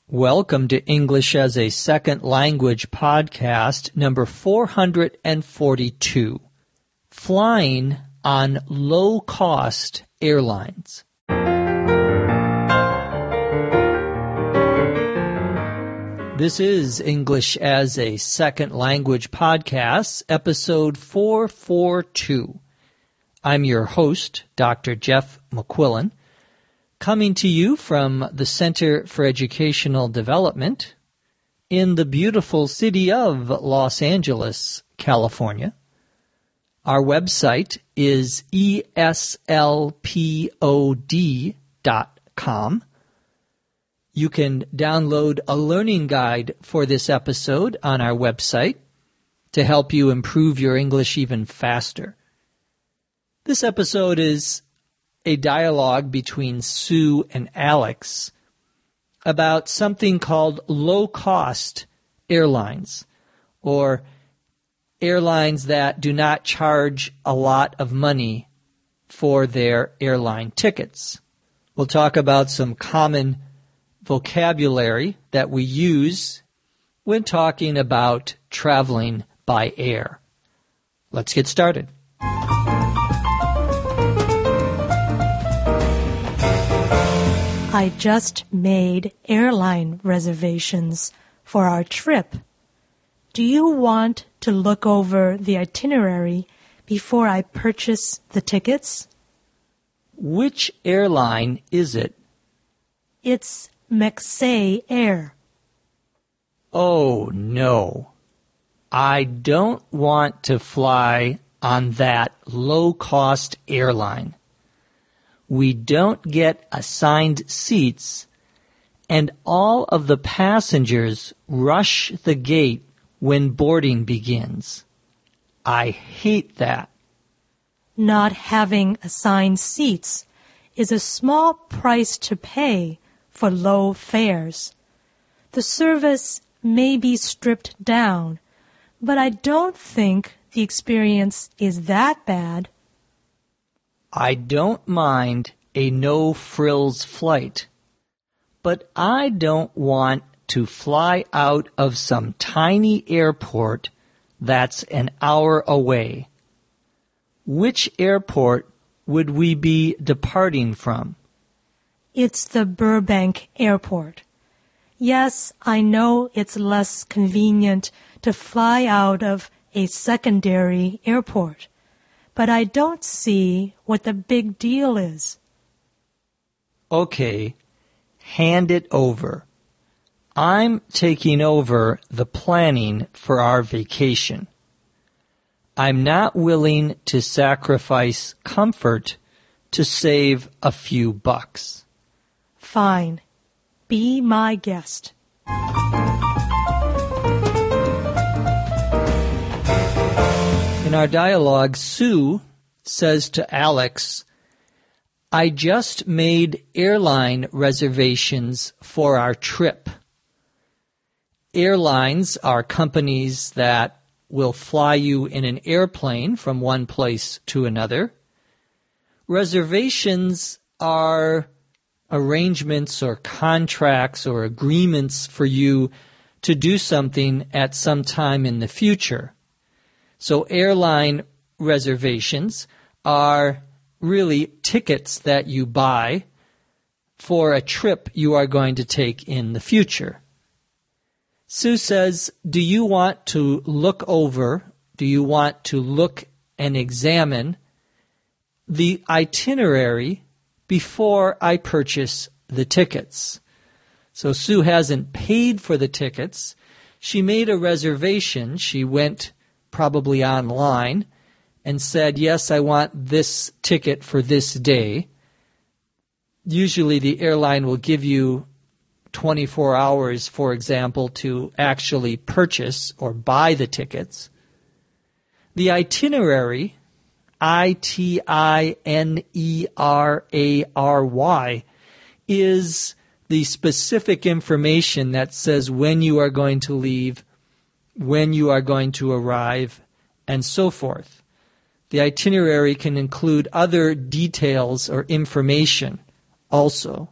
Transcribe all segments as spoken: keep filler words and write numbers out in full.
Welcome to English as a Second Language podcast number four hundred forty-two, Flying on Low-Cost Airlines. This is English as a Second Language podcast, episode four forty-two. I'm your host, Doctor Jeff McQuillan, coming to you from the Center for Educational Development in the beautiful city of Los Angeles, California. Our website is E S L P O D dot com. You can download a learning guide for this episode on our website to help you improve your English even faster. This episode is a dialogue between Sue and Alex about something called low-cost airlines, or airlines that do not charge a lot of money for their airline tickets. We'll talk about some common vocabulary that we use when talking about traveling by air. Let's get started. I just made airline reservations for our trip. Do you want to look over the itinerary before I purchase the tickets? Which airline is it? It's McSay Air. Oh, no. I don't want to fly on that low-cost airline. We don't get assigned seats, and all of the passengers rush the gate when boarding begins. I hate that. Not having assigned seats is a small price to pay for low fares. The service may be stripped down, but I don't think the experience is that bad. I don't mind a no-frills flight, but I don't want to fly out of some tiny airport that's an hour away. Which airport would we be departing from? It's the Burbank Airport. Yes, I know it's less convenient to fly out of a secondary airport, but I don't see what the big deal is. Okay, hand it over. I'm taking over the planning for our vacation. I'm not willing to sacrifice comfort to save a few bucks. Fine. Be my guest. In our dialogue, Sue says to Alex, I just made airline reservations for our trip. Airlines are companies that will fly you in an airplane from one place to another. Reservations are arrangements or contracts or agreements for you to do something at some time in the future. So airline reservations are really tickets that you buy for a trip you are going to take in the future. Sue says, do you want to look over, do you want to look and examine the itinerary before I purchase the tickets? So Sue hasn't paid for the tickets. She made a reservation. She went probably online and said, yes, I want this ticket for this day. Usually the airline will give you twenty-four hours, for example, to actually purchase or buy the tickets. The itinerary, I T I N E R A R Y, is the specific information that says when you are going to leave, when you are going to arrive, and so forth. The itinerary can include other details or information also.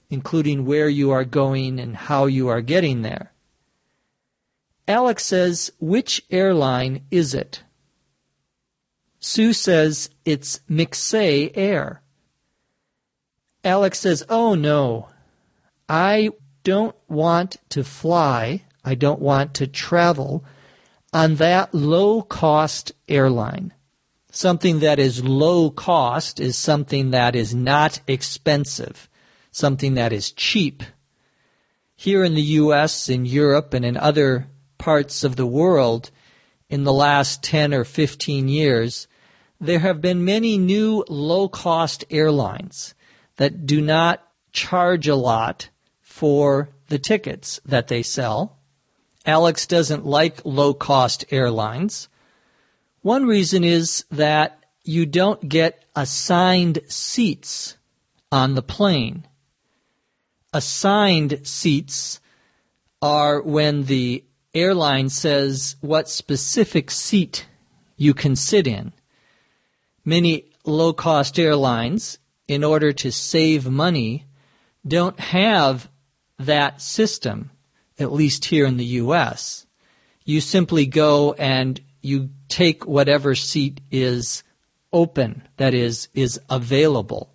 including where you are going and how you are getting there. Alex says, which airline is it? Sue says, it's McSay Air. Alex says, oh no, I don't want to fly, I don't want to travel on that low-cost airline. Something that is low cost is something that is not expensive, something that is cheap. Here in the U S, in Europe, and in other parts of the world, in the last ten or fifteen years, there have been many new low-cost airlines that do not charge a lot for the tickets that they sell. Alex doesn't like low-cost airlines. One reason is that you don't get assigned seats on the plane. Assigned seats are when the airline says what specific seat you can sit in. Many low-cost airlines, in order to save money, don't have that system, at least here in the U S. You simply go and you take whatever seat is open, that is, is available.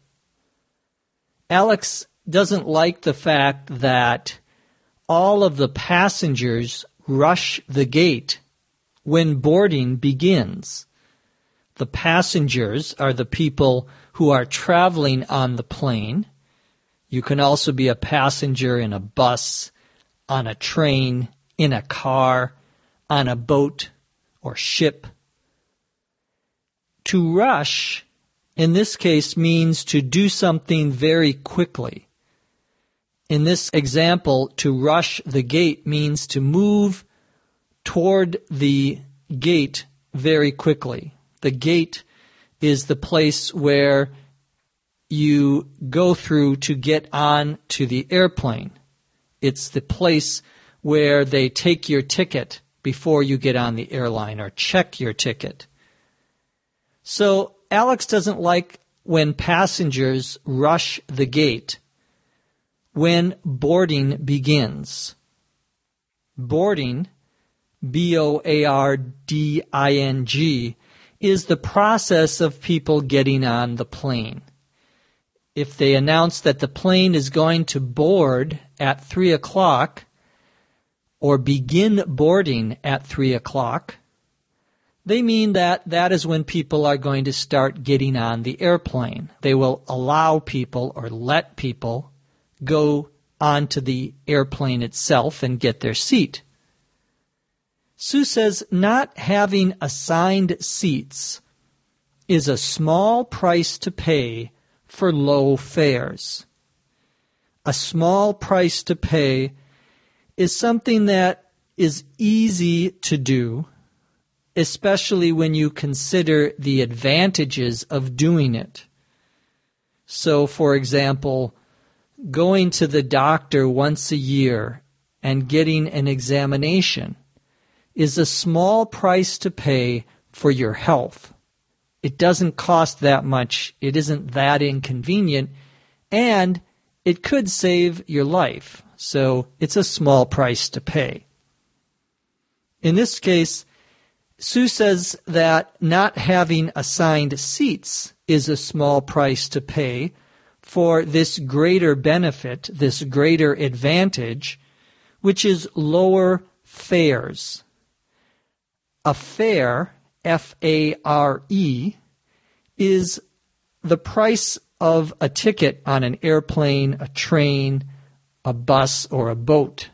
Alex doesn't like the fact that all of the passengers rush the gate when boarding begins. The passengers are the people who are traveling on the plane. You can also be a passenger in a bus, on a train, in a car, on a boat or ship. To rush, in this case, means to do something very quickly. In this example, to rush the gate means to move toward the gate very quickly. The gate is the place where you go through to get on to the airplane. It's the place where they take your ticket before you get on the airline or check your ticket. So Alex doesn't like when passengers rush the gate when boarding begins. Boarding, B O A R D I N G, is the process of people getting on the plane. If they announce that the plane is going to board at three o'clock or begin boarding at three o'clock, they mean that that is when people are going to start getting on the airplane. They will allow people or let people go onto the airplane itself and get their seat. Sue says not having assigned seats is a small price to pay for low fares. A small price to pay is something that is easy to do, especially when you consider the advantages of doing it. So, for example, going to the doctor once a year and getting an examination is a small price to pay for your health. It doesn't cost that much, it isn't that inconvenient, and it could save your life. So it's a small price to pay. In this case, Sue says that not having assigned seats is a small price to pay for this greater benefit, this greater advantage, which is lower fares. A fare, F A R E, is the price of a ticket on an airplane, a train, a bus, or a boat.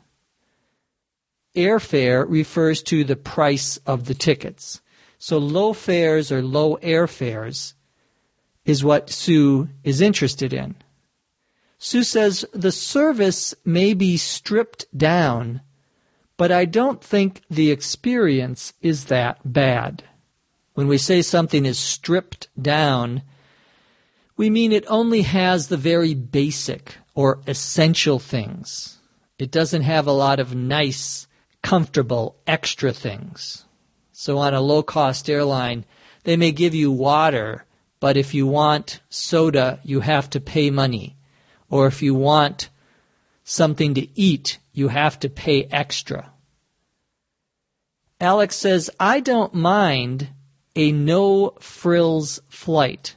Airfare refers to the price of the tickets. So low fares or low airfares is what Sue is interested in. Sue says the service may be stripped down, but I don't think the experience is that bad. When we say something is stripped down, we mean it only has the very basic or essential things. It doesn't have a lot of nice, comfortable, extra things. So on a low-cost airline, they may give you water, but if you want soda, you have to pay money. Or if you want something to eat, you have to pay extra. Alex says, I don't mind a no-frills flight.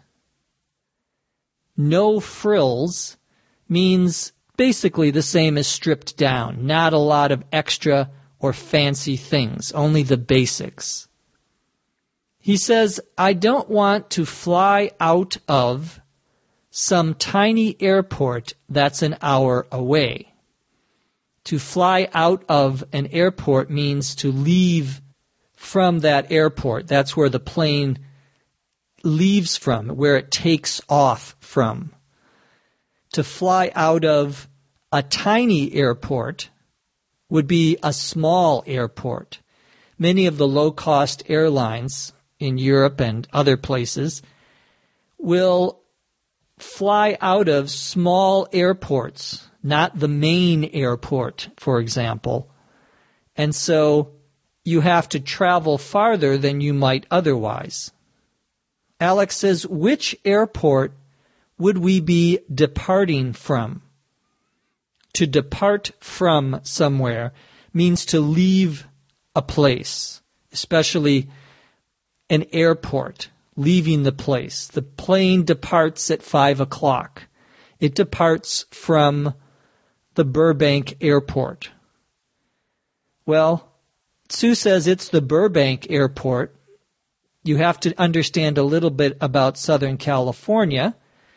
No frills means basically the same as stripped down, not a lot of extra or fancy things, only the basics. He says, I don't want to fly out of some tiny airport that's an hour away. To fly out of an airport means to leave from that airport. That's where the plane leaves from, where it takes off from. To fly out of a tiny airport would be a small airport. Many of the low-cost airlines in Europe and other places will fly out of small airports, not the main airport, for example. And so you have to travel farther than you might otherwise. Alex says, which airport would we be departing from? To depart from somewhere means to leave a place, especially an airport, leaving the place. The plane departs at five o'clock. It departs from the Burbank Airport. Well, Sue says it's the Burbank Airport. You have to understand a little bit about Southern California.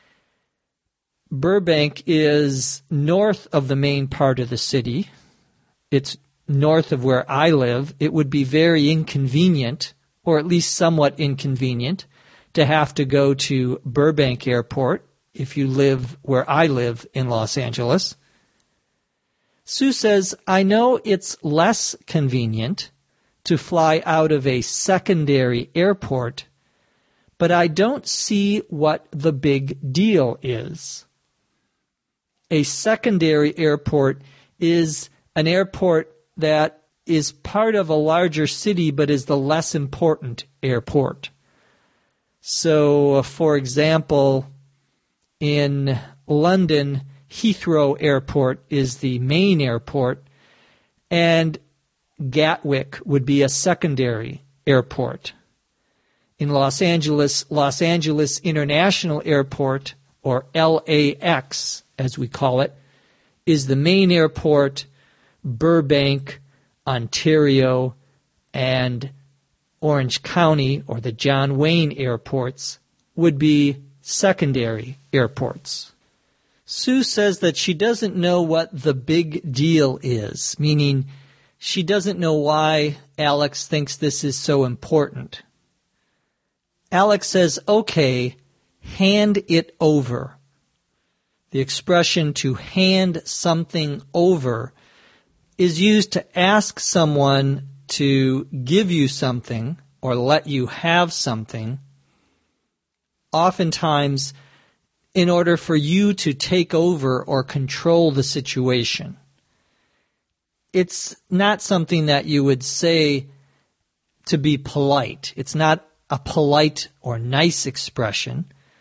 Burbank is north of the main part of the city. It's north of where I live. It would be very inconvenient, or at least somewhat inconvenient, to have to go to Burbank Airport if you live where I live in Los Angeles. Sue says, I know it's less convenient to fly out of a secondary airport, but I don't see what the big deal is. A secondary airport is an airport that is part of a larger city but is the less important airport. So, for example, in London, Heathrow Airport is the main airport, and Gatwick would be a secondary airport. In Los Angeles, Los Angeles International Airport, or L A X as we call it, is the main airport. Burbank, Ontario, and Orange County, or the John Wayne airports, would be secondary airports. Sue says that she doesn't know what the big deal is, meaning she doesn't know why Alex thinks this is so important. Alex says, okay, hand it over. The expression to hand something over is used to ask someone to give you something or let you have something, oftentimes in order for you to take over or control the situation. It's not something that you would say to be polite. It's not a polite or nice expression.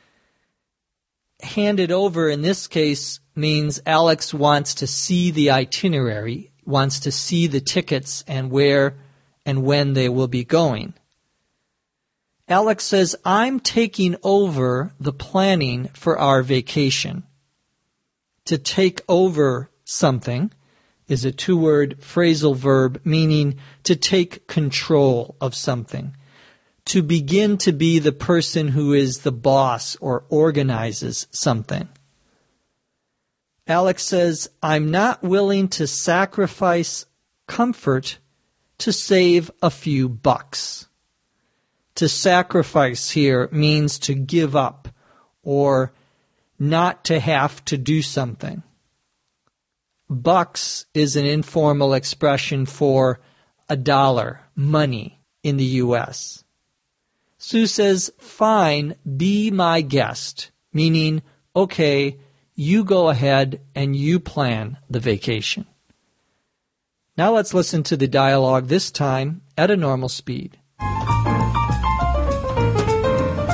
Hand it over in this case means Alex wants to see the itinerary, wants to see the tickets and where and when they will be going. Alex says, I'm taking over the planning for our vacation. To take over something is a two-word phrasal verb meaning to take control of something. To begin to be the person who is the boss or organizes something. Alex says, I'm not willing to sacrifice comfort to save a few bucks. To sacrifice here means to give up or not to have to do something. Bucks is an informal expression for a dollar, money, in the U S Sue says, fine, be my guest, meaning, okay, you go ahead and you plan the vacation. Now let's listen to the dialogue, this time at a normal speed.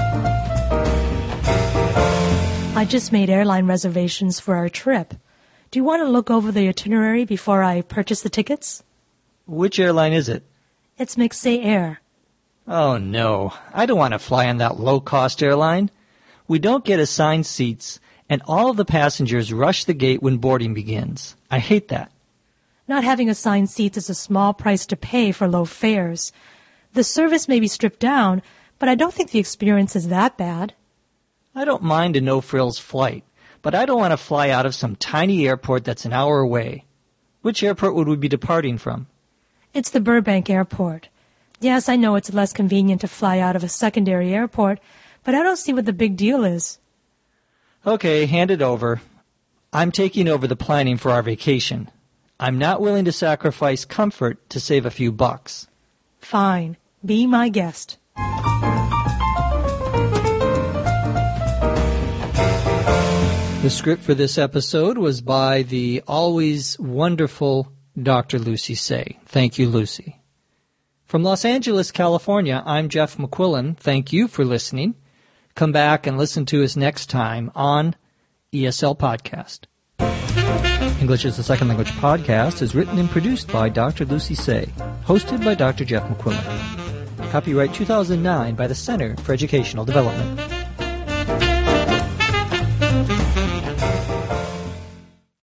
I just made airline reservations for our trip. Do you want to look over the itinerary before I purchase the tickets? Which airline is it? It's McSay Air. Oh, no. I don't want to fly on that low-cost airline. We don't get assigned seats, and all of the passengers rush the gate when boarding begins. I hate that. Not having assigned seats is a small price to pay for low fares. The service may be stripped down, but I don't think the experience is that bad. I don't mind a no-frills flight, but I don't want to fly out of some tiny airport that's an hour away. Which airport would we be departing from? It's the Burbank Airport. Yes, I know it's less convenient to fly out of a secondary airport, but I don't see what the big deal is. Okay, hand it over. I'm taking over the planning for our vacation. I'm not willing to sacrifice comfort to save a few bucks. Fine. Be my guest. The script for this episode was by the always wonderful Doctor Lucy Tse. Thank you, Lucy. From Los Angeles, California, I'm Jeff McQuillan. Thank you for listening. Come back and listen to us next time on E S L Podcast. English as a Second Language podcast is written and produced by Doctor Lucy Tse, hosted by Doctor Jeff McQuillan. Copyright two thousand nine by the Center for Educational Development.